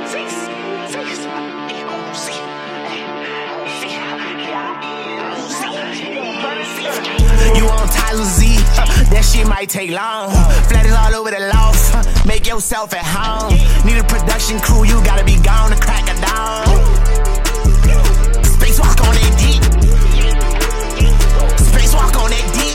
You on Tyler Z, that shit might take long. Flat is all over the loft, make yourself at home. Need a production crew, you gotta be gone to crack a dawn. Spacewalk on that dick. Spacewalk on that dick.